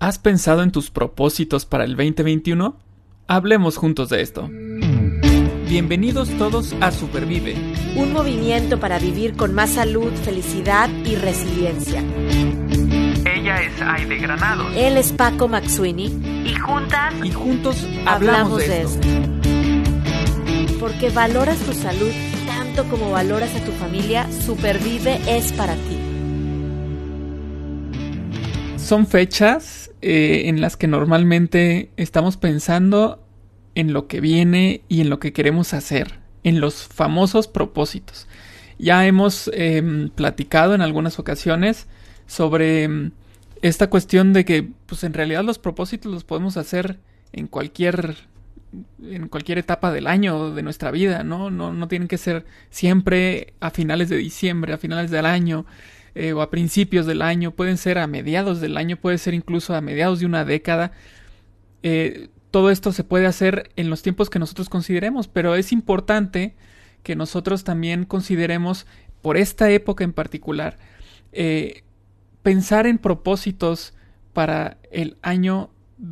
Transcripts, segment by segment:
¿Has pensado en tus propósitos para el 2021? Hablemos juntos de esto. Bienvenidos todos a Supervive. Un movimiento para vivir con más salud, felicidad y resiliencia. Ella es Aide Granados. Él es Paco Maxuini. Y juntos hablamos de esto. Porque valoras tu salud tanto como valoras a tu familia, Supervive es para ti. Son fechas en las que normalmente estamos pensando en lo que viene y en lo que queremos hacer, en los famosos propósitos. Ya hemos platicado en algunas ocasiones sobre esta cuestión de que pues en realidad los propósitos los podemos hacer en cualquier etapa del año de nuestra vida, ¿no? No tienen que ser siempre a finales de diciembre, a finales del año, o a principios del año, pueden ser a mediados del año, puede ser incluso a mediados de una década. Todo esto se puede hacer en los tiempos que nosotros consideremos, pero es importante que nosotros también consideremos, por esta época en particular, pensar en propósitos para el año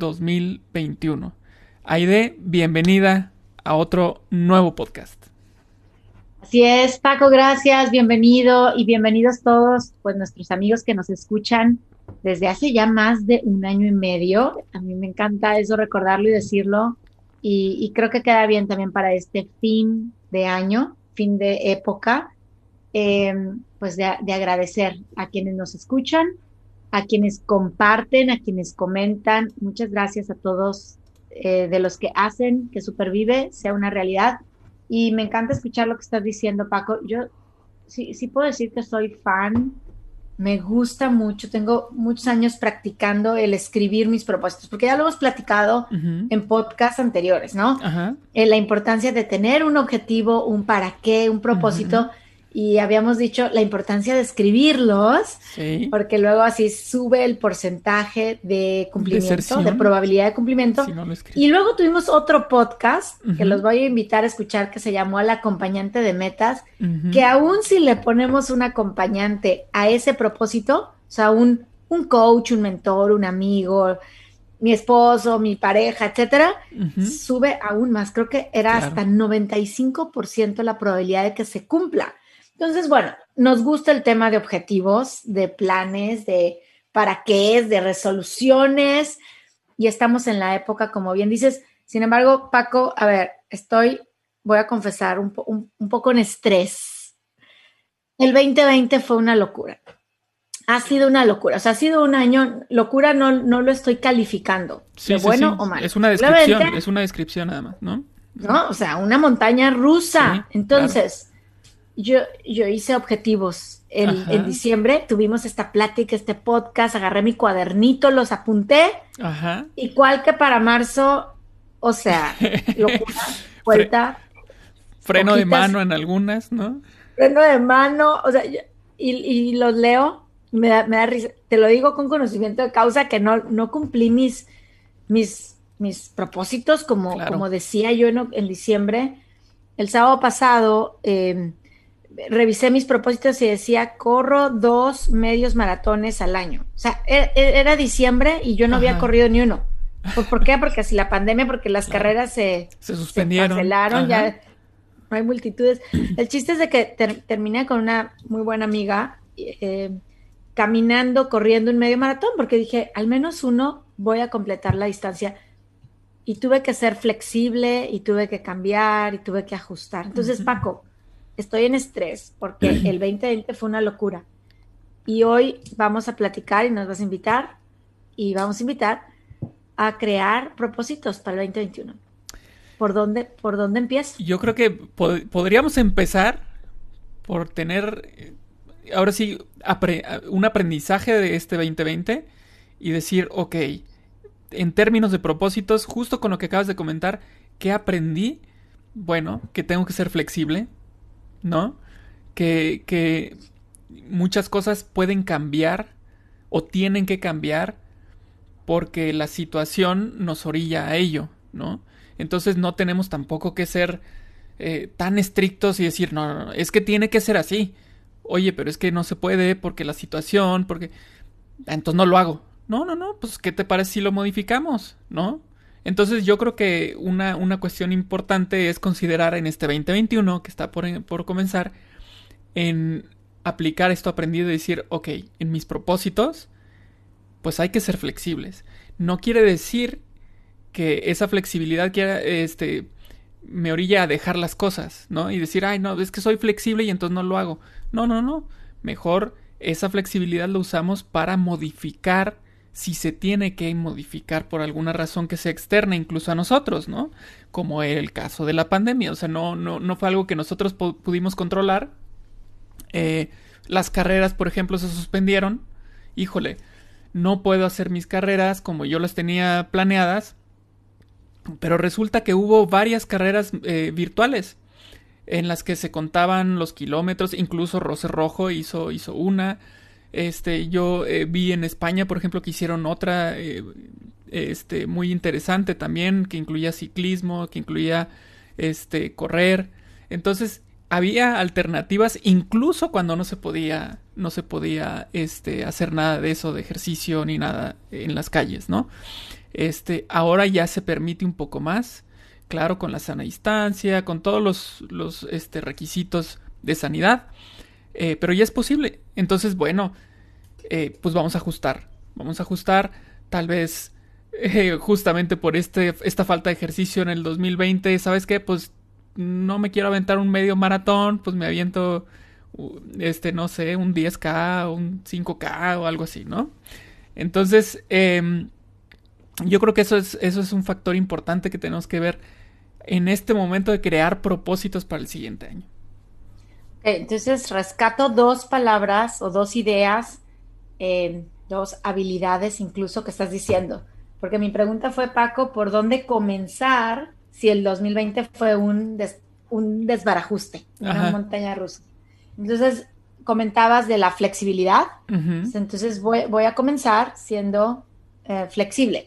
2021. Aide, bienvenida a otro nuevo podcast. Así es, Paco, gracias, bienvenido y bienvenidos todos, pues nuestros amigos que nos escuchan desde hace ya más de un año y medio. A mí me encanta eso, recordarlo y decirlo, y creo que queda bien también para este fin de año, fin de época, pues de agradecer a quienes nos escuchan, a quienes comparten, a quienes comentan. Muchas gracias a todos de los que hacen que Supervive sea una realidad. Y me encanta escuchar lo que estás diciendo, Paco. Yo sí puedo decir que soy fan, me gusta mucho, tengo muchos años practicando el escribir mis propósitos, porque ya lo hemos platicado en podcasts anteriores, ¿no? La importancia de tener un objetivo, un para qué, un propósito, y habíamos dicho la importancia de escribirlos, sí, porque luego así sube el porcentaje de cumplimiento, de probabilidad de cumplimiento. Si no lo y luego tuvimos otro podcast que los voy a invitar a escuchar, que se llamó El acompañante de metas, que aún si le ponemos un acompañante a ese propósito, o sea, un coach, un mentor, un amigo, mi esposo, mi pareja, etcétera, sube aún más. Creo que era hasta 95% la probabilidad de que se cumpla. Entonces, bueno, nos gusta el tema de objetivos, de planes, de para qué es, de resoluciones, y estamos en la época, como bien dices. Sin embargo, Paco, a ver, voy a confesar, un poco en estrés. El 2020 fue una locura. Ha sido una locura, o sea, ha sido un año, locura no lo estoy calificando, sí, de bueno o malo. Es una descripción nada más, ¿no? No, o sea, una montaña rusa. Sí, entonces... Claro. Yo hice objetivos en diciembre, tuvimos esta plática, este podcast, agarré mi cuadernito, los apunté, igual que para marzo, o sea, locura, vuelta. Freno de mano en algunas, ¿no? Freno de mano, o sea, y los leo, me da risa, te lo digo con conocimiento de causa, que no cumplí mis propósitos, como decía yo en diciembre. El sábado pasado, revisé mis propósitos y decía, corro 2 medios maratones al año. O sea, era diciembre y yo no había corrido ni uno. ¿Por qué? Porque así la pandemia, porque las carreras se suspendieron, se cancelaron, ya no hay multitudes. El chiste es de que terminé con una muy buena amiga, caminando, corriendo un medio maratón, porque dije, al menos uno voy a completar la distancia. Y tuve que ser flexible, y tuve que cambiar, y tuve que ajustar. Entonces, Paco, estoy en estrés porque el 2020 fue una locura. Y hoy vamos a platicar y nos vas a invitar, y vamos a invitar a crear propósitos para el 2021. ¿Por dónde empiezo? Yo creo que podríamos empezar por tener, ahora sí, un aprendizaje de este 2020 y decir, ok, en términos de propósitos, justo con lo que acabas de comentar, ¿qué aprendí? Bueno, que tengo que ser flexible, ¿no? Que muchas cosas pueden cambiar o tienen que cambiar porque la situación nos orilla a ello, ¿no? Entonces no tenemos tampoco que ser tan estrictos y decir, no, es que tiene que ser así. Oye, pero es que no se puede porque la situación, porque... Entonces no lo hago, no, pues ¿qué te parece si lo modificamos? ¿No? Entonces yo creo que una cuestión importante es considerar en este 2021 que está por comenzar, en aplicar esto aprendido y decir, ok, en mis propósitos, pues hay que ser flexibles. No quiere decir que esa flexibilidad quiera, me orilla a dejar las cosas, ¿no? Y decir, ay, no, es que soy flexible y entonces no lo hago. No. Mejor esa flexibilidad lo usamos para modificar si se tiene que modificar por alguna razón que sea externa incluso a nosotros, ¿no? Como el caso de la pandemia. O sea, no fue algo que nosotros pudimos controlar. Las carreras, por ejemplo, se suspendieron. Híjole, no puedo hacer mis carreras como yo las tenía planeadas. Pero resulta que hubo varias carreras virtuales en las que se contaban los kilómetros. Incluso Roce Rojo hizo una. Yo vi en España, por ejemplo, que hicieron otra muy interesante también, que incluía ciclismo, que incluía correr. Entonces había alternativas incluso cuando no se podía hacer nada de eso, de ejercicio ni nada en las calles, ¿no? Ahora ya se permite un poco más, claro, con la sana distancia, con todos los requisitos de sanidad, pero ya es posible. Entonces, bueno, pues vamos a ajustar, tal vez justamente por esta falta de ejercicio en el 2020, ¿sabes qué? Pues no me quiero aventar un medio maratón, pues me aviento, no sé, un 10K, un 5K o algo así, ¿no? Entonces, yo creo que eso es un factor importante que tenemos que ver en este momento de crear propósitos para el siguiente año. Entonces, rescato dos palabras o dos ideas, dos habilidades incluso que estás diciendo. Porque mi pregunta fue, Paco, ¿por dónde comenzar si el 2020 fue un desbarajuste, una montaña rusa? Entonces, comentabas de la flexibilidad. Uh-huh. Entonces, voy a comenzar siendo flexible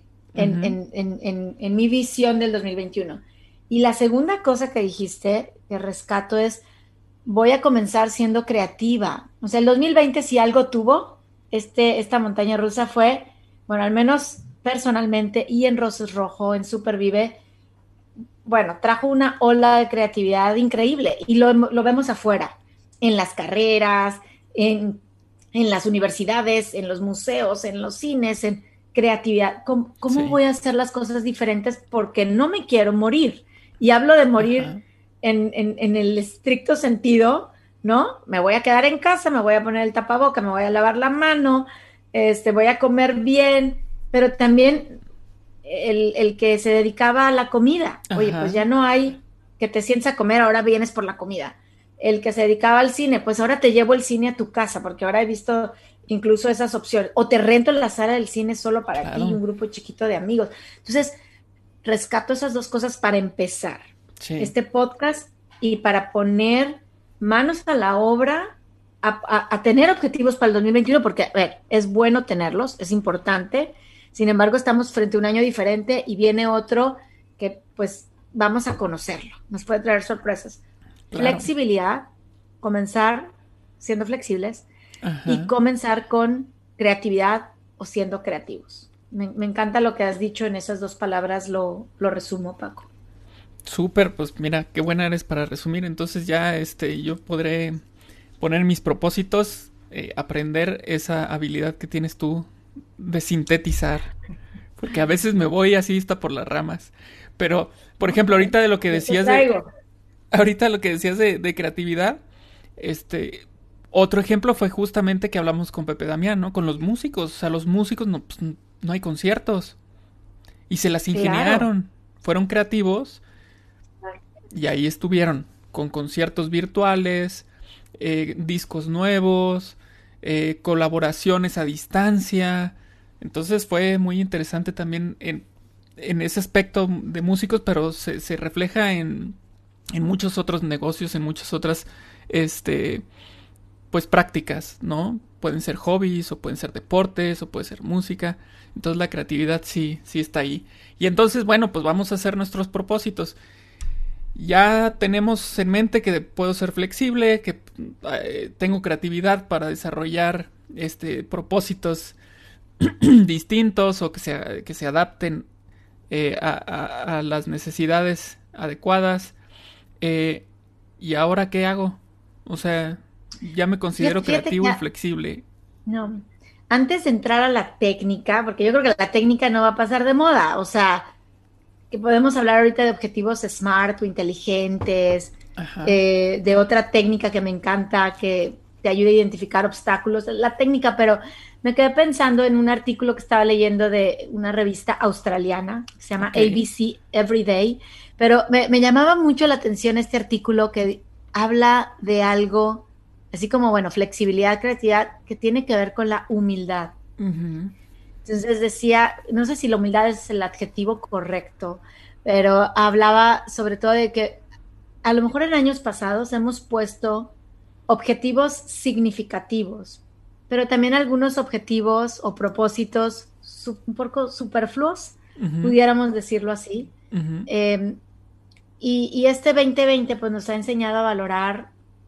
en mi visión del 2021. Y la segunda cosa que dijiste, que rescato, es voy a comenzar siendo creativa. O sea, el 2020 si algo tuvo, esta montaña rusa fue, bueno, al menos personalmente y en Roces Rojo, en Supervive, bueno, trajo una ola de creatividad increíble y lo vemos afuera, en las carreras, en las universidades, en los museos, en los cines, en creatividad. ¿Cómo sí. voy a hacer las cosas diferentes? Porque no me quiero morir. Y hablo de morir en el estricto sentido, ¿no? Me voy a quedar en casa, me voy a poner el tapaboca, me voy a lavar la mano, voy a comer bien, pero también el que se dedicaba a la comida. Oye, pues ya no hay que te sientes a comer, ahora vienes por la comida. El que se dedicaba al cine, pues ahora te llevo el cine a tu casa, porque ahora he visto incluso esas opciones. O te rento en la sala del cine solo para ti, un grupo chiquito de amigos. Entonces, rescato esas dos cosas para empezar este podcast y para poner manos a la obra, a tener objetivos para el 2021, porque, a ver, es bueno tenerlos, es importante. Sin embargo, estamos frente a un año diferente y viene otro que, pues, vamos a conocerlo. Nos puede traer sorpresas. Claro. Flexibilidad, comenzar siendo flexibles y comenzar con creatividad o siendo creativos. Me encanta lo que has dicho en esas dos palabras, lo resumo, Paco. Súper, pues mira, qué buena eres para resumir. Entonces ya yo podré poner mis propósitos, aprender esa habilidad que tienes tú de sintetizar, porque a veces me voy así hasta por las ramas. Pero, por ejemplo, ahorita de lo que decías de creatividad, otro ejemplo fue justamente que hablamos con Pepe Damián, ¿no? Con los músicos. O sea, los músicos no hay conciertos. Y se las ingeniaron. Claro. Fueron creativos. Y ahí estuvieron. Con conciertos virtuales, discos nuevos, colaboraciones a distancia. Entonces fue muy interesante también en ese aspecto de músicos, pero se refleja en muchos otros negocios, en muchas otras pues prácticas, ¿no? Pueden ser hobbies, o pueden ser deportes, o puede ser música. Entonces la creatividad sí está ahí. Y entonces, bueno, pues vamos a hacer nuestros propósitos. Ya tenemos en mente que puedo ser flexible, que tengo creatividad para desarrollar propósitos distintos o que se adapten a las necesidades adecuadas. ¿Y ahora qué hago? O sea, ya me considero Fíjate creativo que, y flexible. no, antes de entrar a la técnica, porque yo creo que la técnica no va a pasar de moda, o sea, que podemos hablar ahorita de objetivos smart o inteligentes, Ajá. de otra técnica que me encanta, que te ayuda a identificar obstáculos, la técnica, pero me quedé pensando en un artículo que estaba leyendo de una revista australiana, que se llama Ok. ABC Everyday, pero me llamaba mucho la atención este artículo que habla de algo, así como, bueno, flexibilidad, creatividad, que tiene que ver con la humildad. Ujú. Entonces decía, no sé si la humildad es el adjetivo correcto, pero hablaba sobre todo de que a lo mejor en años pasados hemos puesto objetivos significativos, pero también algunos objetivos o propósitos un poco superfluos, Ujú. pudiéramos decirlo así. Ujú. Eh, y este 2020 pues nos ha enseñado a valorar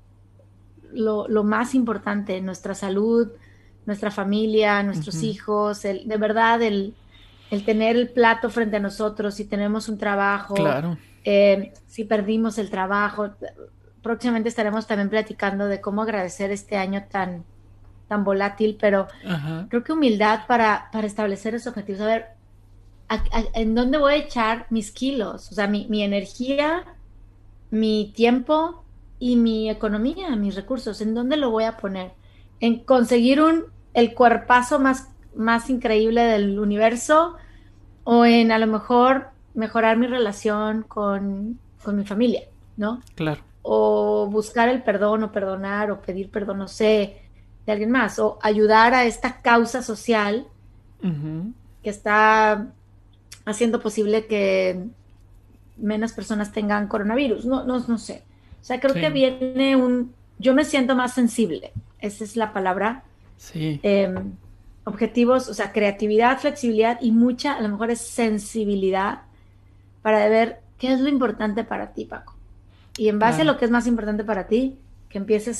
lo más importante, nuestra salud, nuestra familia, nuestros Ujú. hijos, de verdad el tener el plato frente a nosotros, si tenemos un trabajo, Claro. si perdimos el trabajo. Próximamente estaremos también platicando de cómo agradecer este año tan volátil, pero Ajá. creo que humildad para establecer esos objetivos. A ver, ¿en dónde voy a echar mis kilos? O sea, mi energía, mi tiempo y mi economía, mis recursos, ¿en dónde lo voy a poner? ¿En conseguir el cuerpazo más increíble del universo o en a lo mejor mejorar mi relación con mi familia, ¿no? Claro. O buscar el perdón o perdonar o pedir perdón, no sé, de alguien más, o ayudar a esta causa social Ujú. que está haciendo posible que menos personas tengan coronavirus. No sé. O sea, creo que Sí. viene yo me siento más sensible, esa es la palabra. Sí. Eh, Objetivos, o sea, creatividad, flexibilidad y mucha, a lo mejor es sensibilidad para ver qué es lo importante para ti, Paco. Y en base a Claro. lo que es más importante para ti, que empieces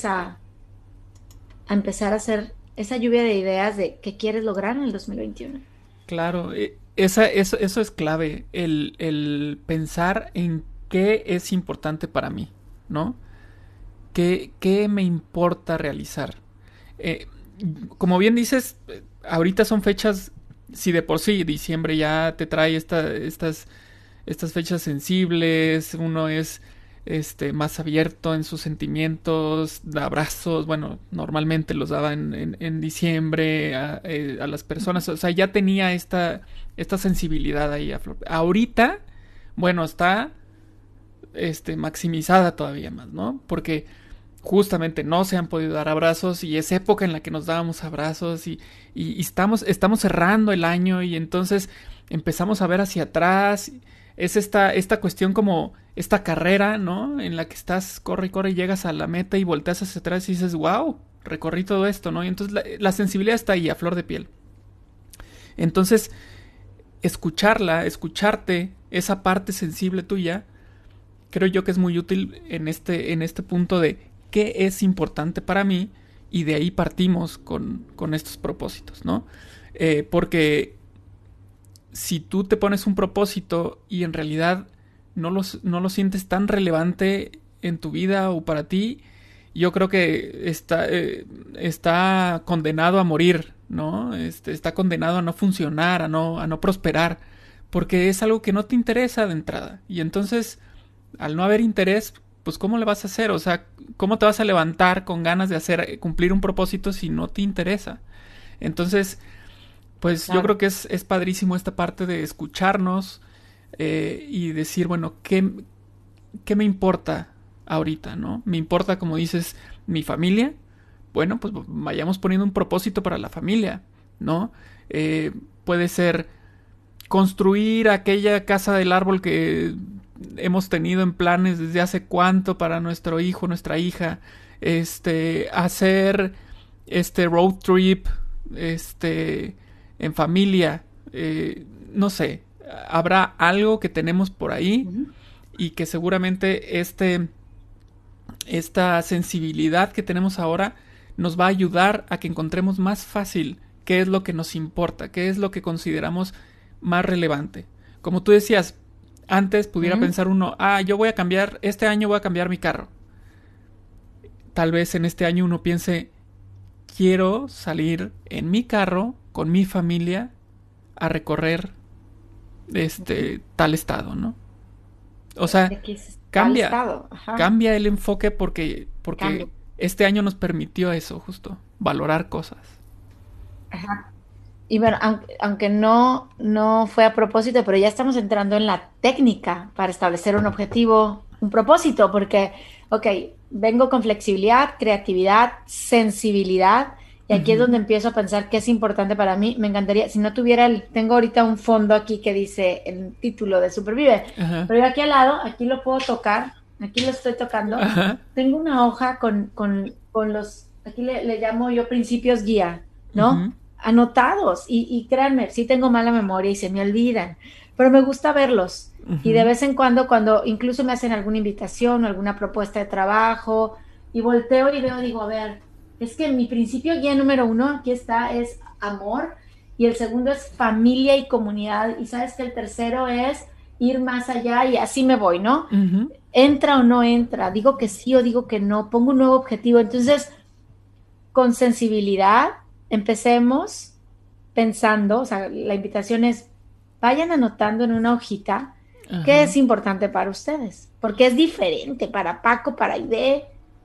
a empezar a hacer esa lluvia de ideas de qué quieres lograr en el 2021. Claro. Eso es clave. El pensar en qué es importante para mí, ¿no? ¿Qué me importa realizar? Eh, Como bien dices, ahorita son fechas, si de por sí diciembre ya te trae estas fechas sensibles, uno es más abierto en sus sentimientos, da abrazos, bueno, normalmente los daba en diciembre a las personas, o sea, ya tenía esta sensibilidad ahí a flor. Ahorita, bueno, está maximizada todavía más, ¿no? Porque justamente no se han podido dar abrazos y es época en la que nos dábamos abrazos y estamos cerrando el año y entonces empezamos a ver hacia atrás. Es esta cuestión como esta carrera, ¿no? En la que estás, corre y corre, y llegas a la meta y volteas hacia atrás y dices, wow, recorrí todo esto, ¿no? Y entonces la sensibilidad está ahí, a flor de piel. Entonces, escucharte, esa parte sensible tuya, creo yo que es muy útil en este punto de qué es importante para mí y de ahí partimos con estos propósitos, ¿no? Porque si tú te pones un propósito y en realidad no lo sientes tan relevante en tu vida o para ti, yo creo que está condenado a morir, ¿no? Está condenado a no funcionar, a no prosperar, porque es algo que no te interesa de entrada. Y entonces, al no haber interés, pues ¿cómo le vas a hacer? O sea, ¿cómo te vas a levantar con ganas de cumplir un propósito si no te interesa? Entonces, pues yo creo Claro. que es padrísimo esta parte de escucharnos y decir, bueno, ¿qué me importa ahorita, no? Me importa, como dices, mi familia. Bueno, pues vayamos poniendo un propósito para la familia, ¿no? Eh, Puede ser construir aquella casa del árbol que hemos tenido en planes desde hace cuánto para nuestro hijo, nuestra hija, hacer road trip, en familia, no sé, habrá algo que tenemos por ahí Ujú. y que seguramente esta sensibilidad que tenemos ahora nos va a ayudar a que encontremos más fácil qué es lo que nos importa, qué es lo que consideramos más relevante. Como tú decías, antes pudiera pensar uno, este año voy a cambiar mi carro. Tal vez en este año uno piense, quiero salir en mi carro con mi familia a recorrer tal estado, ¿no? O sea, cambia el enfoque porque este año nos permitió eso, justo, valorar cosas. Ajá. Y bueno, aunque no fue a propósito, pero ya estamos entrando en la técnica para establecer un objetivo, un propósito, porque, ok, vengo con flexibilidad, creatividad, sensibilidad, y aquí es donde empiezo a pensar qué es importante para mí. Me encantaría, si no tuviera tengo ahorita un fondo aquí que dice el título de Supervive, pero yo aquí al lado, aquí lo puedo tocar, aquí lo estoy tocando. Tengo una hoja con los, aquí le llamo yo principios guía, ¿no? Anotados, y créanme, sí tengo mala memoria y se me olvidan, pero me gusta verlos, y de vez en cuando incluso me hacen alguna invitación o alguna propuesta de trabajo, y volteo y veo, digo, a ver, es que mi principio guía número 1, aquí está, es amor, y el segundo es familia y comunidad, y sabes que el tercero es ir más allá, y así me voy, ¿no? Entra o no entra, digo que sí o digo que no, pongo un nuevo objetivo. Entonces, con sensibilidad, empecemos pensando, o sea, la invitación es, vayan anotando en una hojita qué es importante para ustedes, porque es diferente para Paco, para Aide,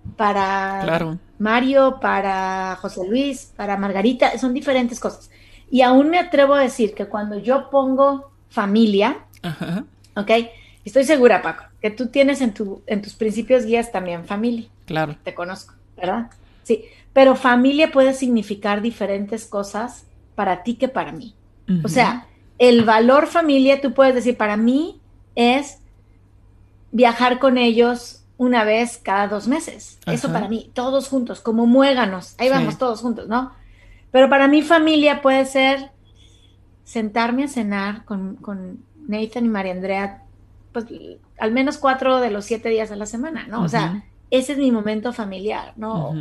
para Mario, para José Luis, para Margarita, son diferentes cosas. Y aún me atrevo a decir que cuando yo pongo familia, ¿ok? Estoy segura, Paco, que tú tienes en tus principios guías también familia. Claro. Te conozco, ¿verdad? Sí, pero familia puede significar diferentes cosas para ti que para mí. O sea, el valor familia, tú puedes decir, para mí es viajar con ellos una vez cada 2 meses. Eso para mí, todos juntos, como muéganos. Ahí vamos todos juntos, ¿no? Pero para mí familia puede ser sentarme a cenar con Nathan y María Andrea, pues al menos 4 de los 7 días a la semana, ¿no? O sea, ese es mi momento familiar, ¿no?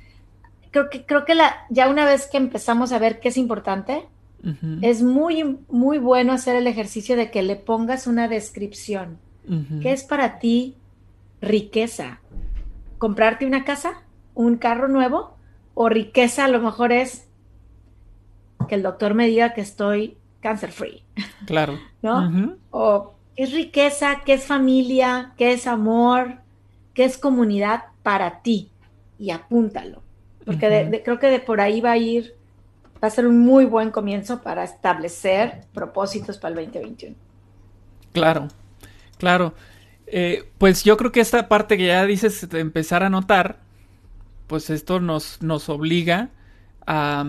Creo que ya una vez que empezamos a ver qué es importante, es muy, muy bueno hacer el ejercicio de que le pongas una descripción. ¿Qué es para ti riqueza? ¿Comprarte una casa? ¿Un carro nuevo? ¿O riqueza a lo mejor es que el doctor me diga que estoy cancer free? Claro. ¿No? O ¿qué es riqueza? ¿Qué es familia? ¿Qué es amor? ¿Qué es comunidad para ti? Y apúntalo. Porque creo que de por ahí va a ser un muy buen comienzo para establecer propósitos para el 2021. Claro. Pues yo creo que esta parte que ya dices de empezar a notar, pues esto nos obliga a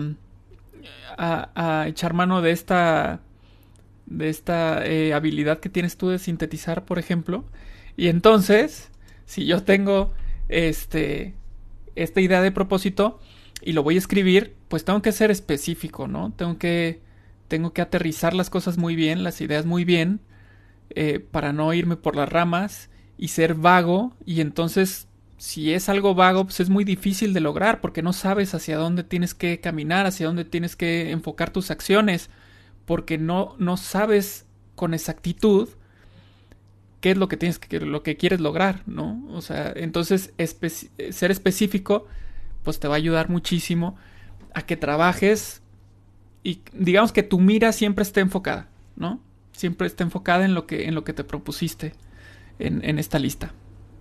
echar mano de esta habilidad que tienes tú de sintetizar, por ejemplo. Y entonces, si yo tengo esta idea de propósito y lo voy a escribir, pues tengo que ser específico, ¿no? Tengo que aterrizar las cosas muy bien, las ideas muy bien, para no irme por las ramas y ser vago. Y entonces, si es algo vago, pues es muy difícil de lograr porque no sabes hacia dónde tienes que caminar, hacia dónde tienes que enfocar tus acciones, porque no sabes con exactitud qué es lo que lo que quieres lograr, ¿no? O sea, entonces ser específico pues te va a ayudar muchísimo a que trabajes y digamos que tu mira siempre esté enfocada, ¿no? Siempre esté enfocada en lo que te propusiste en esta lista.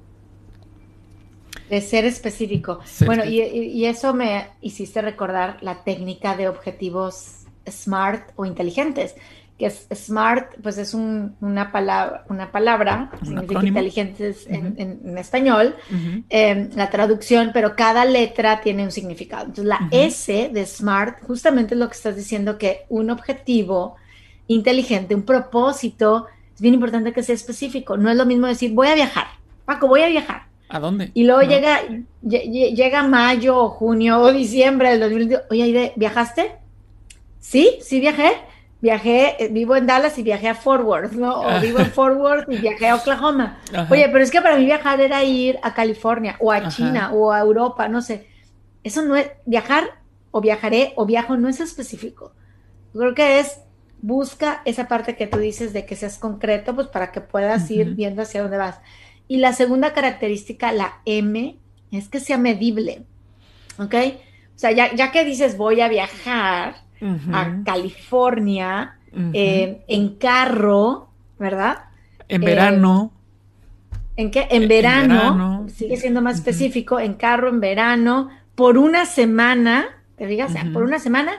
De ser específico. Bueno, y eso me hiciste recordar la técnica de objetivos SMART o inteligentes, que es SMART, pues es una palabra, significa inteligentes en español, la traducción, pero cada letra tiene un significado. Entonces la S de SMART justamente es lo que estás diciendo, que un objetivo inteligente, un propósito, es bien importante que sea específico. No es lo mismo decir, voy a viajar, Paco, voy a viajar. ¿A dónde? Y luego llega mayo o junio o diciembre del 2022. Oye, Aide, ¿viajaste? Sí viajé, vivo en Dallas y viajé a Fort Worth, ¿no? O vivo en Fort Worth y viajé a Oklahoma. Oye, pero es que para mí viajar era ir a California o a China o a Europa, no sé. Eso no es, viajar o viajaré, o viajo, no es específico. Yo creo que busca esa parte que tú dices de que seas concreto, pues para que puedas ir viendo hacia dónde vas. Y la segunda característica, la M, es que sea medible, ¿ok? O sea, ya que dices voy a viajar a California en carro, ¿verdad? En verano. ¿En qué? En verano, sigue siendo más específico, en carro, en verano, por una semana, te digas, por una semana,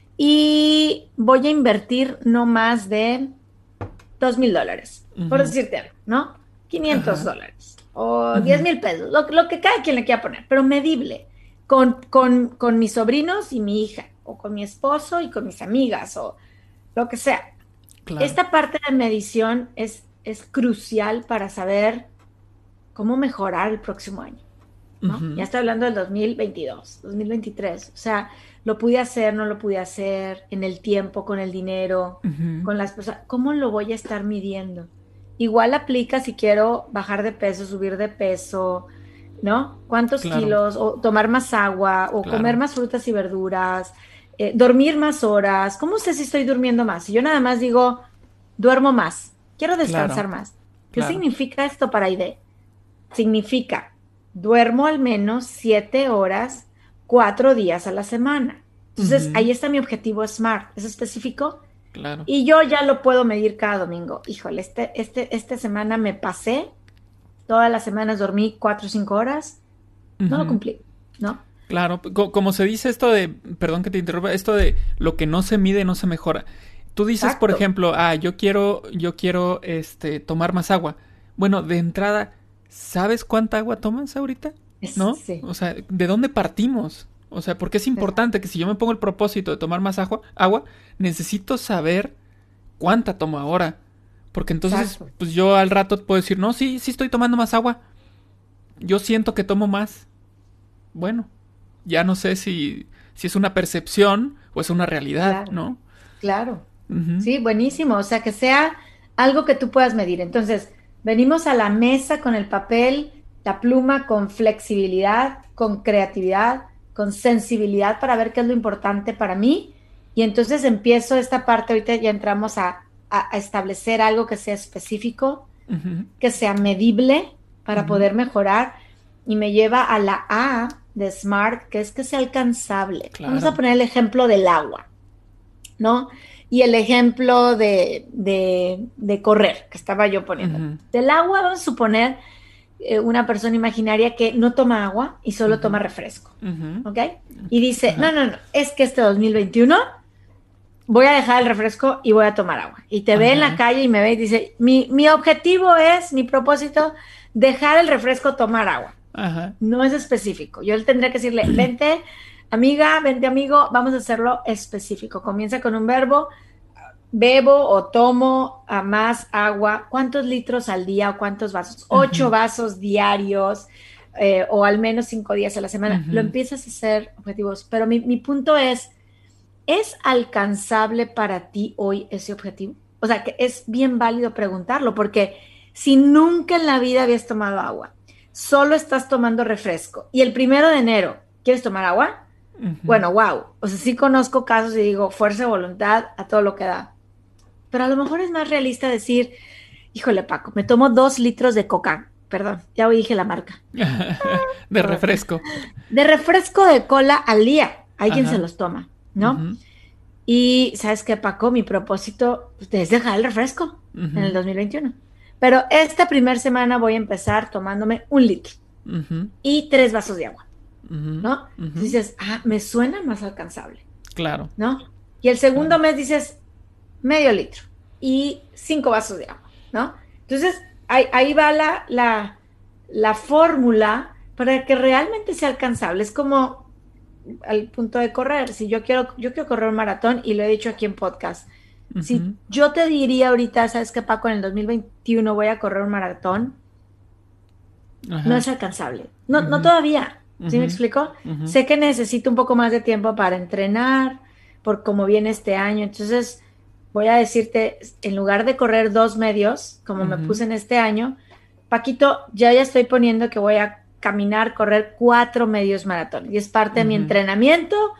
y voy a invertir no más de $2,000, por decirte algo, ¿no? $500 o 10,000 pesos, lo que cada quien le quiera poner, pero medible, con mis sobrinos y mi hija, o con mi esposo y con mis amigas, o lo que sea. Claro. Esta parte de medición es crucial para saber cómo mejorar el próximo año, ¿no? Ya estoy hablando del 2022, 2023, o sea, lo pude hacer, no lo pude hacer, en el tiempo, con el dinero, con las personas, ¿cómo lo voy a estar midiendo? Igual aplica si quiero bajar de peso, subir de peso, ¿no? ¿Cuántos kilos? O tomar más agua, o comer más frutas y verduras, dormir más horas. ¿Cómo sé si estoy durmiendo más? Si yo nada más digo, duermo más, quiero descansar más. ¿Qué significa esto para Aide? Significa, duermo al menos 7 horas, 4 días a la semana. Entonces, ahí está mi objetivo SMART. ¿Es específico? Claro. Y yo ya lo puedo medir cada domingo. Híjole, esta semana me pasé. Todas las semanas dormí 4 o 5 horas. No lo cumplí, ¿no? Claro, como se dice esto de, perdón que te interrumpa, esto de lo que no se mide no se mejora. Tú dices, exacto, por ejemplo, yo quiero tomar más agua. Bueno, de entrada, ¿sabes cuánta agua tomas ahorita? ¿No? Sí. O sea, ¿de dónde partimos? O sea, porque es importante que si yo me pongo el propósito de tomar más agua, necesito saber cuánta tomo ahora. Porque entonces, exacto, pues yo al rato puedo decir, no, sí estoy tomando más agua. Yo siento que tomo más. Bueno, ya no sé si es una percepción o es una realidad, claro, ¿no? Claro. Sí, buenísimo. O sea, que sea algo que tú puedas medir. Entonces, venimos a la mesa con el papel, la pluma, con flexibilidad, con creatividad, con sensibilidad para ver qué es lo importante para mí. Y entonces empiezo esta parte, ahorita ya entramos a establecer algo que sea específico, que sea medible para poder mejorar. Y me lleva a la A de SMART, que es que sea alcanzable. Claro. Vamos a poner el ejemplo del agua, ¿no? Y el ejemplo de correr, que estaba yo poniendo. Del agua, vamos a suponer una persona imaginaria que no toma agua y solo toma refresco, ¿ok? Y dice, no, es que este 2021 voy a dejar el refresco y voy a tomar agua. Y te ve en la calle y me ve y dice, mi objetivo es, mi propósito, dejar el refresco, tomar agua. No es específico. Yo tendría que decirle, vente, amiga, vente, amigo, vamos a hacerlo específico. Comienza con un verbo, bebo o tomo a más agua. ¿Cuántos litros al día o cuántos vasos? 8 vasos diarios o al menos 5 días a la semana. Lo empiezas a hacer objetivos. Pero mi punto ¿es alcanzable para ti hoy ese objetivo? O sea, que es bien válido preguntarlo, porque si nunca en la vida habías tomado agua, solo estás tomando refresco, y el 1 de enero ¿quieres tomar agua? Bueno, wow. O sea, sí conozco casos y digo, fuerza de voluntad a todo lo que da. Pero a lo mejor es más realista decir, híjole, Paco, me tomo 2 litros de coca. Perdón, ya dije la marca. De refresco. De refresco de cola al día. Hay quien se los toma, ¿no? Y, ¿sabes qué, Paco? Mi propósito es dejar el refresco en el 2021. Pero esta primera semana voy a empezar tomándome 1 litro y 3 vasos de agua, ¿no? Entonces dices, me suena más alcanzable. Claro. ¿No? Y el segundo mes dices, medio litro y 5 vasos de agua, ¿no? Entonces, ahí va la fórmula para que realmente sea alcanzable. Es como al punto de correr. Si yo quiero correr un maratón, y lo he dicho aquí en podcast, si yo te diría ahorita, ¿sabes qué, Paco? En el 2021 voy a correr un maratón, no es alcanzable. No todavía. ¿Sí me explico? Sé que necesito un poco más de tiempo para entrenar, por cómo viene este año. Entonces, voy a decirte, en lugar de correr 2 medios, como me puse en este año, Paquito, ya estoy poniendo que voy a correr 4 medios maratón. Y es parte de mi entrenamiento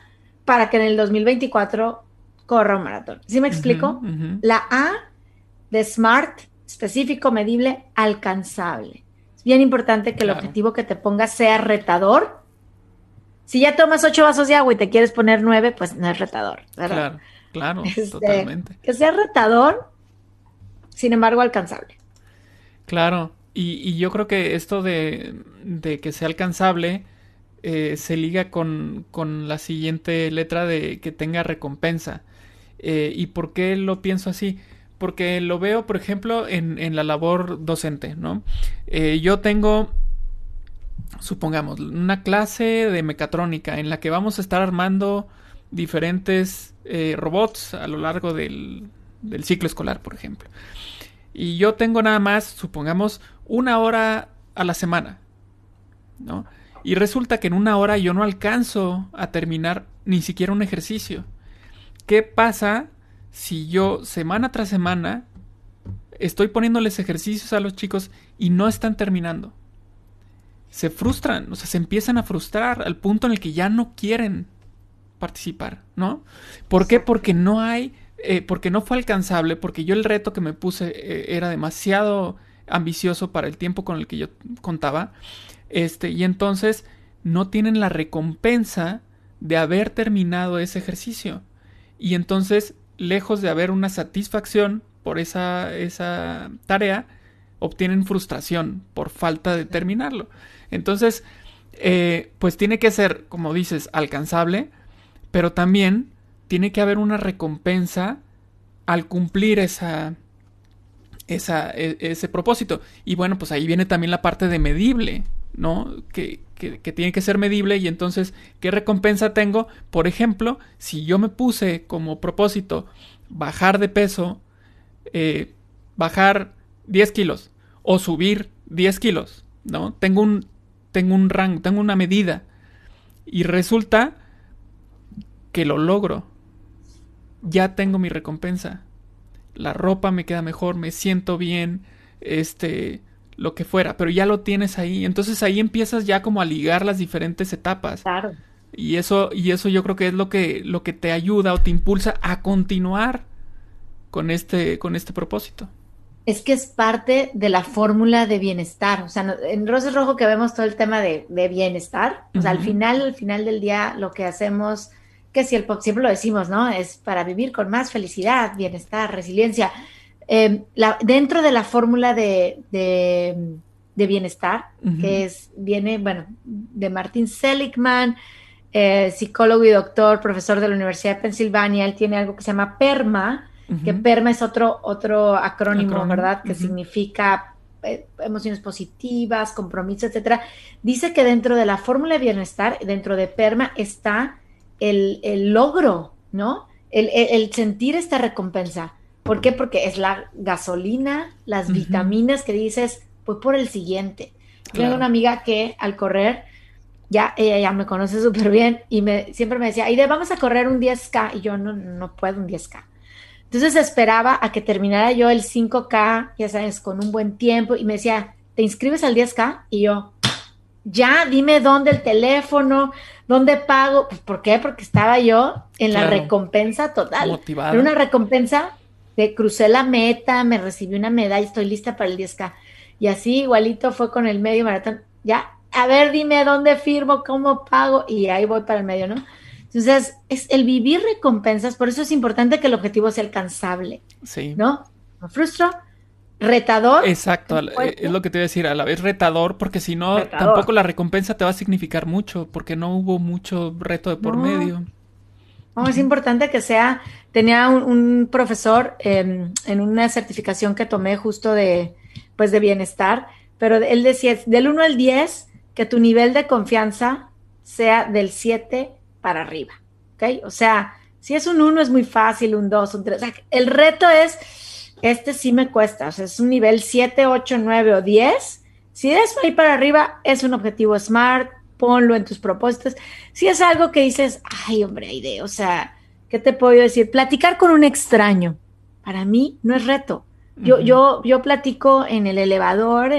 para que en el 2024 corra un maratón. ¿Sí me explico? La A de SMART, específico, medible, alcanzable. Es bien importante que el objetivo que te pongas sea retador. Si ya tomas 8 vasos de agua y te quieres poner 9, pues no es retador, ¿verdad? Claro, totalmente. Que sea retador, sin embargo, alcanzable. Claro, y yo creo que esto de que sea alcanzable se liga con la siguiente letra de que tenga recompensa. ¿Y por qué lo pienso así? Porque lo veo, por ejemplo, en la labor docente, ¿no? Yo tengo, supongamos, una clase de mecatrónica en la que vamos a estar armando diferentes robots a lo largo del ciclo escolar, por ejemplo. Y yo tengo nada más, supongamos, 1 hora a la semana, ¿no? Y resulta que en 1 hora yo no alcanzo a terminar ni siquiera un ejercicio. ¿Qué pasa si yo semana tras semana estoy poniéndoles ejercicios a los chicos y no están terminando? Se frustran, o sea, se empiezan a frustrar al punto en el que ya no quieren participar, ¿no? ¿Por qué? Porque no hay, porque no fue alcanzable, porque yo el reto que me puse era demasiado ambicioso para el tiempo con el que yo contaba, y entonces no tienen la recompensa de haber terminado ese ejercicio. Y entonces, lejos de haber una satisfacción por esa tarea, obtienen frustración por falta de terminarlo. Entonces, pues tiene que ser, como dices, alcanzable, pero también tiene que haber una recompensa al cumplir ese propósito. Y bueno, pues ahí viene también la parte de medible, ¿no? Que tiene que ser medible. Y entonces, ¿qué recompensa tengo? Por ejemplo, si yo me puse como propósito bajar de peso, bajar 10 kilos o subir 10 kilos, ¿no? Tengo un rango, tengo una medida y resulta que lo logro. Ya tengo mi recompensa. La ropa me queda mejor, me siento bien, lo que fuera, pero ya lo tienes ahí. Entonces ahí empiezas ya como a ligar las diferentes etapas. Claro. Y eso yo creo que es lo que te ayuda o te impulsa a continuar con este propósito. Es que es parte de la fórmula de bienestar. O sea, en Roses Rojo que vemos todo el tema de bienestar. O sea, al final del día lo que hacemos, que si el pop siempre lo decimos, ¿no? Es para vivir con más felicidad, bienestar, resiliencia. Dentro de la fórmula de bienestar, que viene, bueno, de Martin Seligman, psicólogo y doctor, profesor de la Universidad de Pensilvania. Él tiene algo que se llama PERMA, que PERMA es otro acrónimo, ¿verdad? Que significa emociones positivas, compromiso, etcétera. Dice que dentro de la fórmula de bienestar, dentro de PERMA, está el logro, ¿no? El sentir esta recompensa. ¿Por qué? Porque es la gasolina, las vitaminas que dices, pues por el siguiente. Claro. Tengo una amiga que al correr, ella ya me conoce súper bien y siempre me decía, Aide, vamos a correr un 10K. Y yo no puedo un 10K. Entonces esperaba a que terminara yo el 5K, ya sabes, con un buen tiempo. Y me decía, ¿te inscribes al 10K? Y yo, ya, dime dónde el teléfono, dónde pago. Pues, ¿por qué? Porque estaba yo en la recompensa total. Motivada. Era una recompensa de crucé la meta, me recibí una medalla, estoy lista para el 10K. Y así igualito fue con el medio maratón. Ya, a ver, dime dónde firmo, cómo pago. Y ahí voy para el medio, ¿no? Entonces, es el vivir recompensas, por eso es importante que el objetivo sea alcanzable. Sí. ¿No? Me frustro, retador. Exacto, es lo que te iba a decir, a la vez retador, porque si no, tampoco la recompensa te va a significar mucho, porque no hubo mucho reto de por medio. No, es importante que tenía un profesor en una certificación que tomé justo de bienestar, pero él decía, del 1 al 10, que tu nivel de confianza sea del 7 para arriba, ¿ok? O sea, si es un 1 es muy fácil, un 2, un 3. O sea, el reto es, sí me cuesta, o sea, es un nivel 7, 8, 9 o 10. Si es ahí para arriba, es un objetivo SMART, ponlo en tus propósitos. Si es algo que dices, ay, hombre, Aide, o sea, ¿qué te puedo decir? Platicar con un extraño, para mí no es reto. Yo platico en el elevador,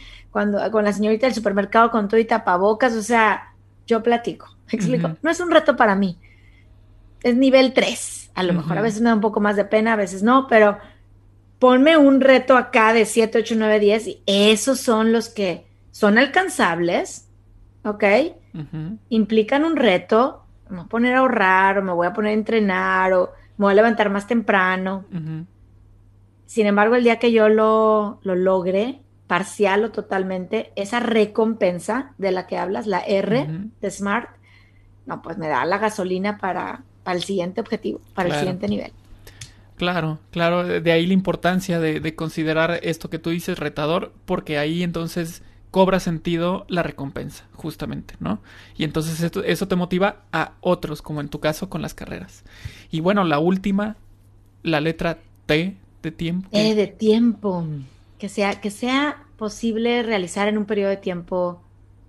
con la señorita del supermercado con todo y tapabocas, o sea, yo platico. ¿Me explico? No es un reto para mí, es nivel 3, a lo mejor. A Ujú, veces me da un poco más de pena, a veces no, pero ponme un reto acá de 7, 8, 9, 10 y esos son los que son alcanzables, ¿ok? ujú, Implican un reto, me voy a poner a ahorrar o me voy a poner a entrenar o me voy a levantar más temprano. ujú, Sin embargo, el día que yo lo logre, parcial o totalmente, esa recompensa de la que hablas, la R ujú. de SMART, no, pues me da la gasolina para el siguiente objetivo, para el Claro. siguiente nivel. Claro, claro, de ahí la importancia de considerar esto que tú dices retador, porque ahí entonces cobra sentido la recompensa, justamente, ¿no? Y entonces eso te motiva a otros, como en tu caso con las carreras. Y bueno, la última, la letra T de tiempo, que De tiempo, que sea posible realizar en un periodo de tiempo,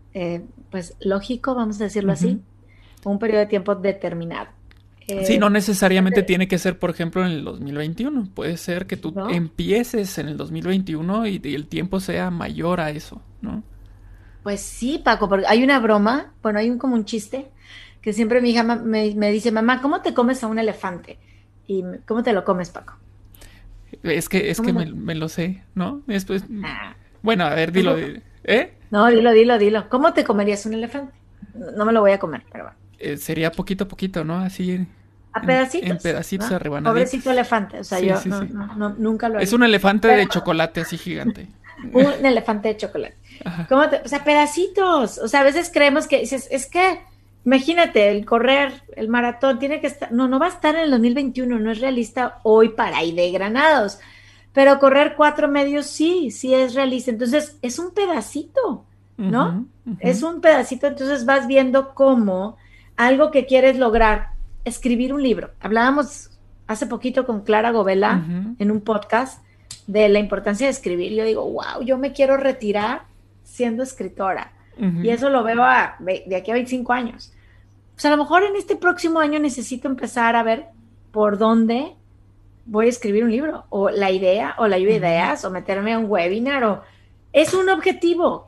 pues lógico, vamos a decirlo ujú. así, o un periodo de tiempo determinado. Sí, no Eh, necesariamente tiene que ser, por ejemplo, en el 2021. Puede ser que tú ¿No? empieces en el 2021 y el tiempo sea mayor a eso, ¿no? Pues sí, Paco, porque hay una broma, bueno, hay como un chiste, que siempre mi hija me dice, mamá, ¿cómo te comes a un elefante? Y ¿cómo te lo comes, Paco? Es que ¿Cómo me lo sé, ¿no? Después, Ah, bueno, a ver, dilo. ¿cómo? ¿Eh? No, dilo. ¿Cómo te comerías un elefante? No, no me lo voy a comer, pero bueno. Sería poquito a poquito, ¿no? Así A en pedacitos, pedacitos, a ¿no? Pobrecito rebanaditas. elefante, o sea, Sí, yo sí, sí. nunca lo Es haría. un elefante Pero de chocolate así gigante. un elefante de chocolate. Ajá. O sea, pedacitos. O sea, a veces creemos que dices, es que, imagínate, el correr, el maratón, tiene que estar, no va a estar en el 2021, no es realista hoy para ir de granados. Pero correr 4 medios sí es realista. Entonces, es un pedacito, ¿no? Ujú, ujú, Es un pedacito, entonces vas viendo cómo algo que quieres lograr, escribir un libro. Hablábamos hace poquito con Clara Govela ujú, en un podcast de la importancia de escribir. Yo digo, wow, yo me quiero retirar siendo escritora. Y ujú. eso lo veo de aquí a 25 años. Pues a lo mejor en este próximo año necesito empezar a ver por dónde voy a escribir un libro, o la idea, o la lluvia de Ujú, ideas, o meterme a un webinar, o es un objetivo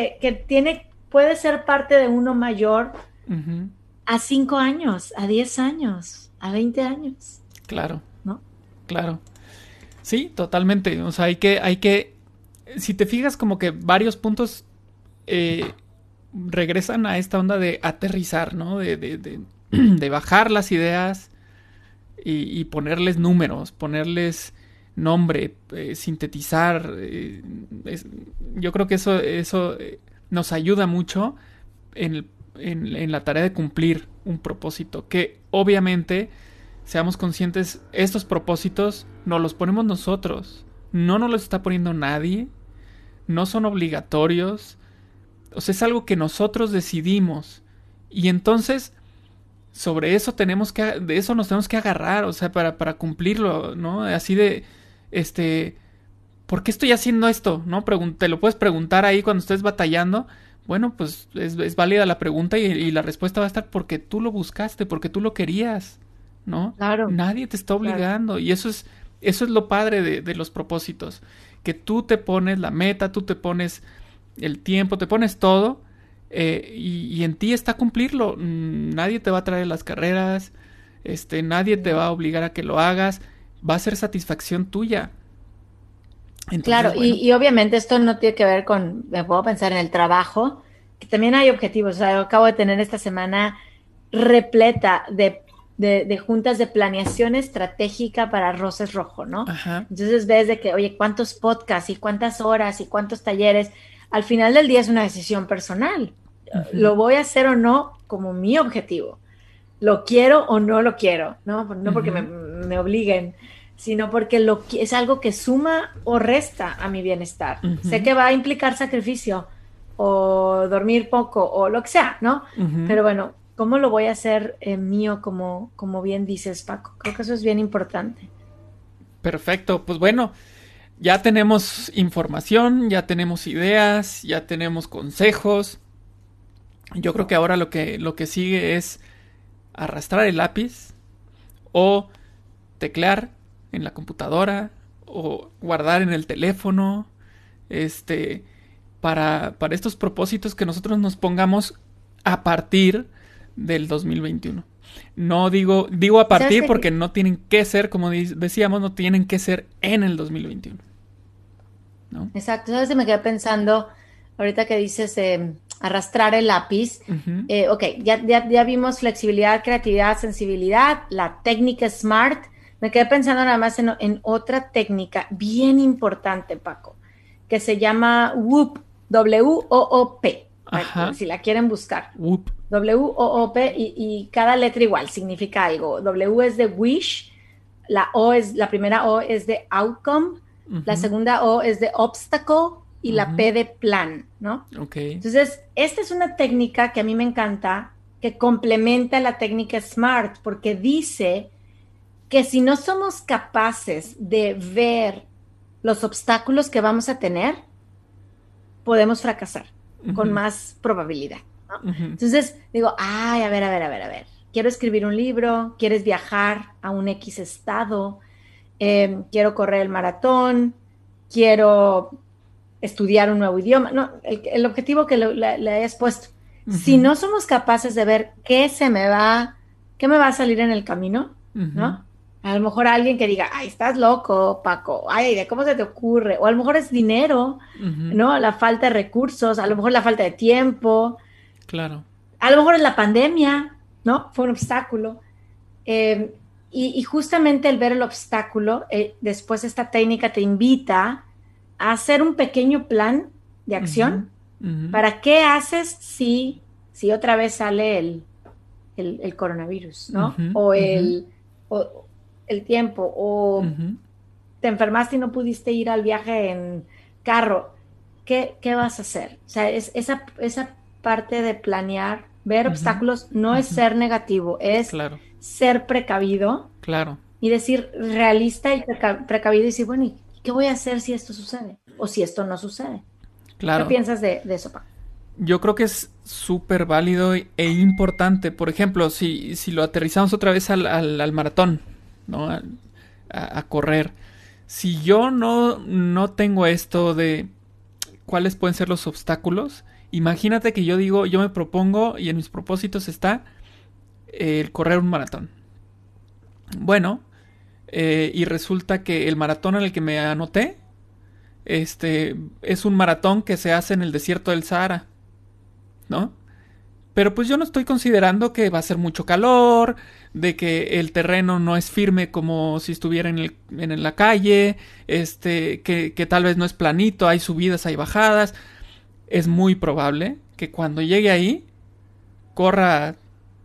puede ser parte de uno mayor ujú. a 5 años, a 10 años, a 20 años, Claro, ¿no? claro. Sí, totalmente. O sea, si te fijas como que varios puntos eh, regresan a esta onda de aterrizar, ¿no? De bajar las ideas y ponerles números, ponerles nombre, sintetizar. Yo creo que eso nos ayuda mucho en la tarea de cumplir un propósito, que obviamente seamos conscientes, estos propósitos nos los ponemos nosotros, no nos los está poniendo nadie, no son obligatorios, o sea, es algo que nosotros decidimos. Y entonces, sobre eso de eso nos tenemos que agarrar, o sea, para cumplirlo, ¿no? Así de, este, ¿por qué estoy haciendo esto? ¿No? Te lo puedes preguntar ahí cuando estés batallando. Bueno, pues es válida la pregunta y la respuesta va a estar porque tú lo buscaste, porque tú lo querías, ¿no? Claro, Nadie te está claro. obligando y eso es lo padre de los propósitos, que tú te pones la meta, tú te pones el tiempo, te pones todo y en ti está cumplirlo. Nadie te va a traer las carreras, nadie te va a obligar a que lo hagas, va a ser satisfacción tuya. Claro, Entonces, y, bueno. y obviamente esto no tiene que ver con, me puedo pensar en el trabajo, que también hay objetivos. O sea, yo acabo de tener esta semana repleta de juntas de planeación estratégica para Roses Rojo, ¿no? Ajá. Entonces ves de que, oye, cuántos podcasts y cuántas horas y cuántos talleres. Al final del día es una decisión personal. Ujú, ¿Lo voy a hacer o no como mi objetivo? ¿Lo quiero o no lo quiero? No porque me, ujú, me obliguen, sino porque es algo que suma o resta a mi bienestar. Sé ujú, que va a implicar sacrificio o dormir poco o lo que sea, ¿no? ujú. Pero bueno, ¿cómo lo voy a hacer mío como bien dices, Paco? Creo que eso es bien importante. Perfecto. Pues bueno, ya tenemos información, ya tenemos ideas, ya tenemos consejos. Yo creo que ahora lo que sigue es arrastrar el lápiz o teclear en la computadora o guardar en el teléfono, este, para estos propósitos que nosotros nos pongamos a partir del 2021. No digo a ¿Sabes partir qué? porque no tienen que ser, como decíamos, no tienen que ser en el 2021, ¿no? Exacto, ¿sabes? Me quedé pensando, ahorita que dices arrastrar el lápiz, Ujú, ok, ya vimos flexibilidad, creatividad, sensibilidad, la técnica SMART. Me quedé pensando nada más en otra técnica bien importante, Paco, que se llama WOOP, WOOP, ajá, si la quieren buscar. whoop, WOOP y cada letra igual significa algo. W es de wish, la primera O es de outcome, la ujú, segunda O es de obstacle y la ujú, P de plan, ¿no? ok, Entonces, esta es una técnica que a mí me encanta, que complementa la técnica SMART, porque dice que si no somos capaces de ver los obstáculos que vamos a tener, podemos fracasar con ujú, más probabilidad, ¿no? ujú, Entonces digo, ay, a ver, quiero escribir un libro, quieres viajar a un X estado, quiero correr el maratón, quiero estudiar un nuevo idioma, no, el objetivo que le hayas puesto. Si ujú, no somos capaces de ver qué me va a salir en el camino, ujú, ¿no? A lo mejor alguien que diga, ay, estás loco, Paco, ay, ¿de cómo se te ocurre? O a lo mejor es dinero, ujú, ¿no? La falta de recursos, a lo mejor la falta de tiempo, claro, a lo mejor es la pandemia, ¿no? Fue un obstáculo. Eh, y justamente el ver el obstáculo, después esta técnica te invita a hacer un pequeño plan de ujú, acción ujú, para qué haces si otra vez sale el coronavirus, ¿no? ujú, ujú, O el tiempo, o ujú, te enfermaste y no pudiste ir al viaje en carro. ¿Qué vas a hacer? O sea, esa parte de planear, ver ujú, obstáculos, no es ujú, ser negativo, es claro, ser precavido claro, y decir realista y precavido y decir, bueno, ¿y qué voy a hacer si esto sucede? O si esto no sucede. ¿Qué claro. piensas de eso, Paco? Yo creo que es súper válido e importante. Por ejemplo, si lo aterrizamos otra vez al maratón, ¿no? A correr. Si yo no tengo esto de cuáles pueden ser los obstáculos, imagínate que yo digo, yo me propongo y en mis propósitos está el correr un maratón. Bueno, y resulta que el maratón en el que me anoté, es un maratón que se hace en el desierto del Sahara, ¿no? Pero pues yo no estoy considerando que va a ser mucho calor, de que el terreno no es firme como si estuviera en la calle, que tal vez no es planito, hay subidas, hay bajadas. Es muy probable que cuando llegue ahí corra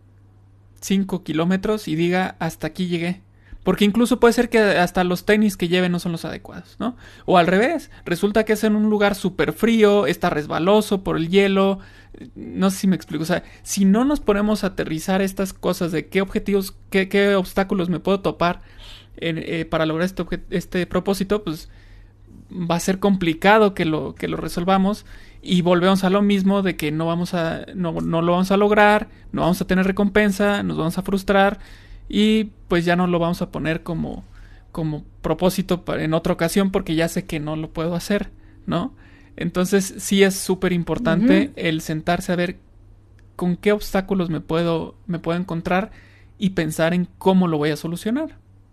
5 kilómetros y diga hasta aquí llegué. Porque incluso puede ser que hasta los tenis que lleve no son los adecuados, ¿no? O al revés, resulta que es en un lugar súper frío, está resbaloso por el hielo. No sé si me explico. O sea, si no nos ponemos a aterrizar estas cosas de qué objetivos, qué obstáculos me puedo topar para lograr este propósito, pues va a ser complicado que lo resolvamos y volvemos a lo mismo de que no lo vamos a lograr, no vamos a tener recompensa, nos vamos a frustrar y pues ya no lo vamos a poner como propósito en otra ocasión porque ya sé que no lo puedo hacer, ¿no? Entonces sí es súper importante Ujú. el sentarse a ver con qué obstáculos me puedo encontrar y pensar en cómo lo voy a solucionar.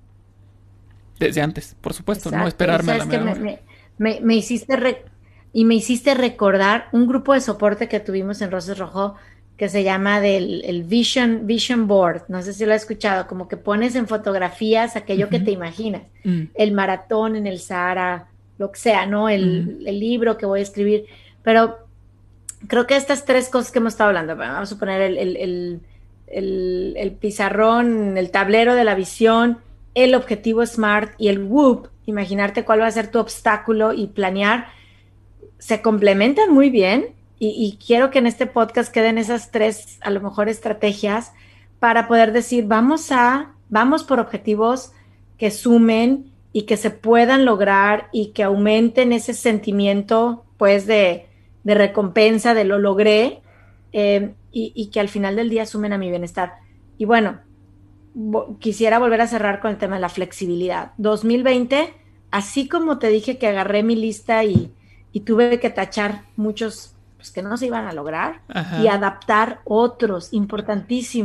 Desde antes, por supuesto, no Exacto. Y esperarme a la sabes que mera hora. me hiciste me hiciste recordar un grupo de soporte que tuvimos en Roses Rojo que se llama el Vision Board. No sé si lo has escuchado, como que pones en fotografías aquello que Ujú. te imaginas. Mm, El maratón en el Sahara, lo que sea, ¿no? ujú, El libro que voy a escribir. Pero creo que estas tres cosas que hemos estado hablando, bueno, vamos a poner el pizarrón, el tablero de la visión, el objetivo SMART y el WOOP, imaginarte cuál va a ser tu obstáculo y planear, se complementan muy bien y quiero que en este podcast queden esas tres, a lo mejor, estrategias para poder decir, vamos por objetivos que sumen y que se puedan lograr y que aumenten ese sentimiento, pues, de recompensa, de lo logré, y que al final del día sumen a mi bienestar. Y bueno, quisiera volver a cerrar con el tema de la flexibilidad. 2020, así como te dije que agarré mi lista y tuve que tachar muchos pues, que no se iban a lograr y ajá. adaptar otros, importantísimo.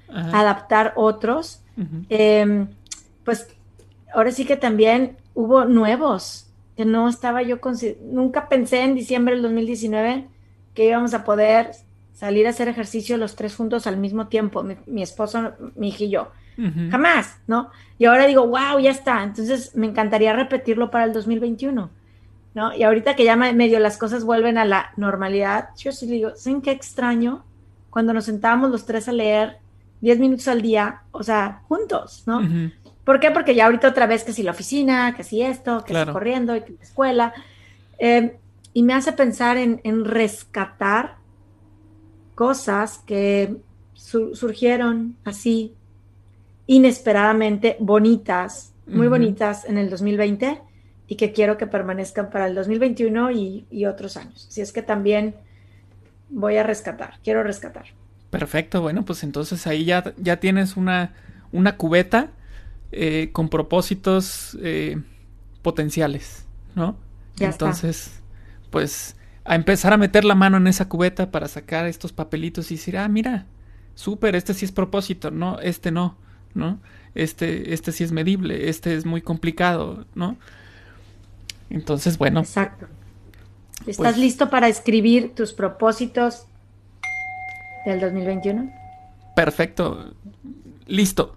a adaptar otros. Pues ahora sí que también hubo nuevos, que no estaba yo, nunca pensé en diciembre del 2019 que íbamos a poder salir a hacer ejercicio los tres juntos al mismo tiempo, mi esposo, mi hija y yo. Jamás, ¿no? Y ahora digo, wow, ya está. Entonces me encantaría repetirlo para el 2021, ¿no? Y ahorita que ya medio las cosas vuelven a la normalidad, yo sí digo, ¿saben qué extraño? Cuando nos sentábamos los tres a leer 10 minutos al día, o sea, juntos, ¿no? ¿Por qué? Porque ya ahorita otra vez que si la oficina, que si esto, que si corriendo, y que la escuela. Y me hace pensar en rescatar cosas que surgieron así inesperadamente bonitas, muy bonitas en el 2020 y que quiero que permanezcan para el 2021 y otros años. Así es que también voy a quiero rescatar. Perfecto, bueno, pues entonces ahí ya tienes una cubeta con propósitos potenciales, ¿no? Ya entonces, está. Pues a empezar a meter la mano en esa cubeta para sacar estos papelitos y decir, mira, súper, este sí es propósito, no, este no, ¿no? Este sí es medible, este es muy complicado, ¿no? Entonces, bueno. Exacto. ¿Estás listo para escribir tus propósitos del 2021? Perfecto. Listo.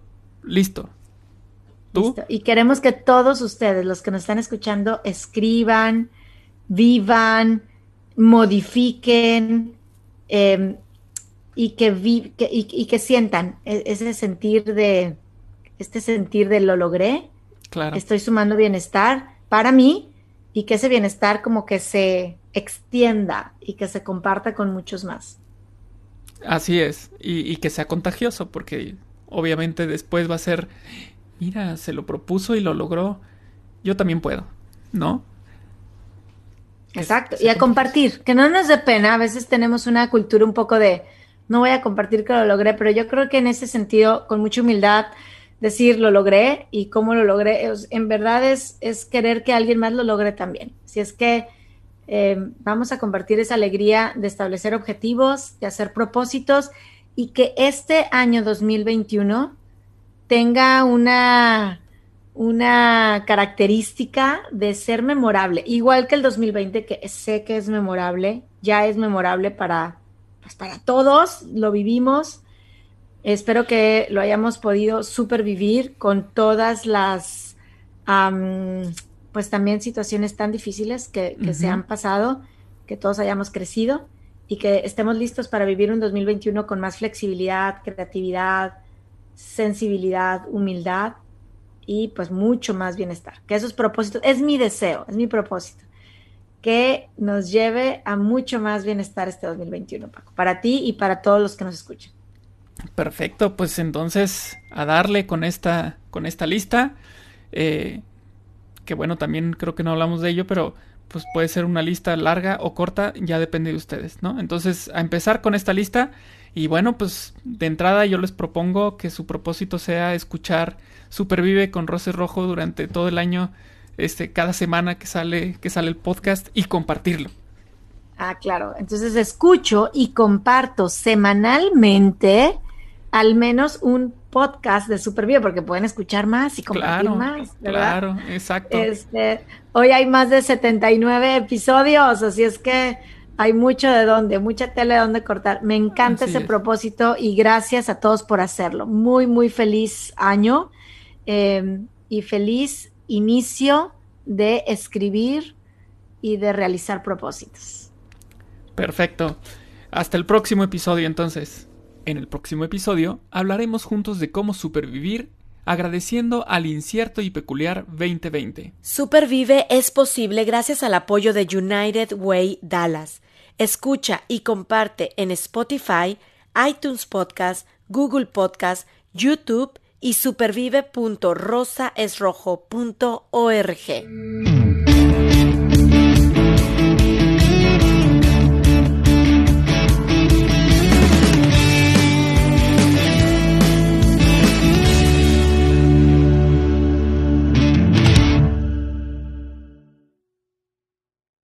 ¿Tú? Listo. Y queremos que todos ustedes, los que nos están escuchando, escriban, vivan, modifiquen y que sientan ese sentir de lo logré. Claro. Estoy sumando bienestar para mí y que ese bienestar como que se extienda y que se comparta con muchos más. Así es, y que sea contagioso, porque obviamente después va a ser, mira, se lo propuso y lo logró, yo también puedo, ¿no? Exacto, y a compartir, que no nos dé pena, a veces tenemos una cultura un poco de, no voy a compartir que lo logré, pero yo creo que en ese sentido, con mucha humildad, decir lo logré y cómo lo logré, en verdad es querer que alguien más lo logre también. Si es que vamos a compartir esa alegría de establecer objetivos, de hacer propósitos y que este año 2021 tenga una característica de ser memorable, igual que el 2020, que sé que es memorable, ya es memorable para todos, lo vivimos. Espero que lo hayamos podido supervivir con todas las pues también situaciones tan difíciles que se han pasado, que todos hayamos crecido y que estemos listos para vivir un 2021 con más flexibilidad, creatividad, sensibilidad, humildad y pues mucho más bienestar. Que esos propósitos, es mi deseo, es mi propósito, que nos lleve a mucho más bienestar este 2021, Paco, para ti y para todos los que nos escuchan. Perfecto, pues entonces a darle con esta lista, que bueno, también creo que no hablamos de ello, pero pues puede ser una lista larga o corta, ya depende de ustedes, ¿no? Entonces a empezar con esta lista y bueno, pues de entrada yo les propongo que su propósito sea escuchar Supervive con Roses Rojo durante todo el año, cada semana que sale el podcast y compartirlo. Claro, entonces escucho y comparto semanalmente al menos un podcast de Supervive, porque pueden escuchar más y compartir más, ¿verdad? Claro, exacto. Hoy hay más de 79 episodios, así es que hay mucha tela de dónde cortar. Me encanta ese propósito y gracias a todos por hacerlo. Muy, muy feliz año y feliz inicio de escribir y de realizar propósitos. Perfecto. Hasta el próximo episodio entonces. En el próximo episodio hablaremos juntos de cómo supervivir agradeciendo al incierto y peculiar 2020. Supervive es posible gracias al apoyo de United Way Dallas. Escucha y comparte en Spotify, iTunes Podcast, Google Podcast, YouTube y supervive.rosaesrojo.org.